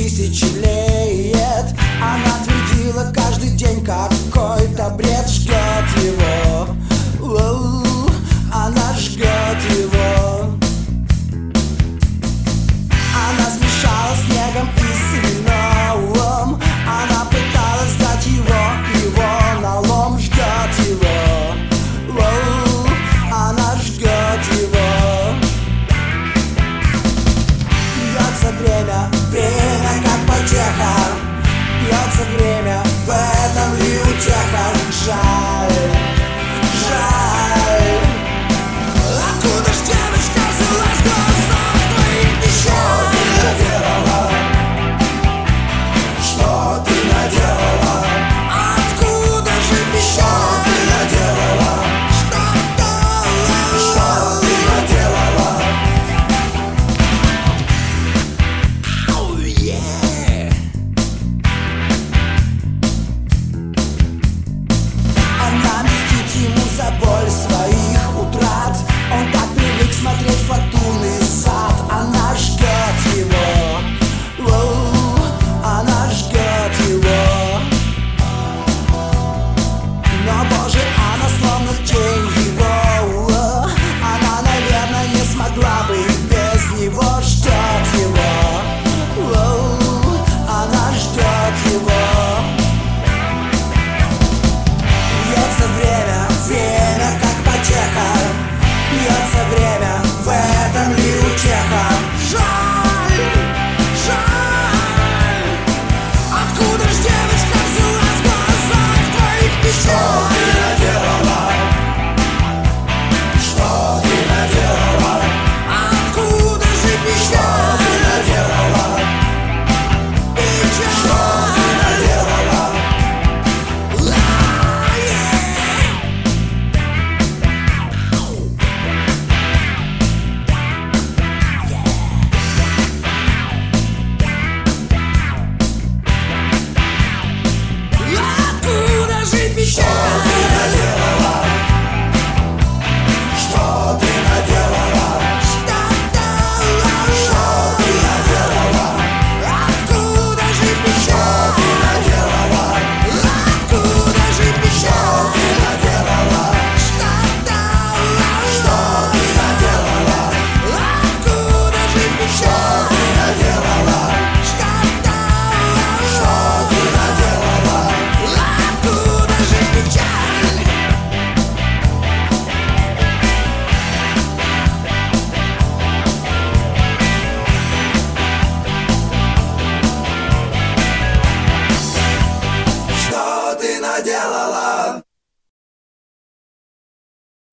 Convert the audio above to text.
тысячи лет. Она твердила каждый день, какой-то бред ждет его. Она ждет его. Она смешала снегом и свином. Она пыталась сдать его налом. Ждет его. Она ждет его. Бьется время, время как потеха. Бьется время, в этом ли утеха? Жаль.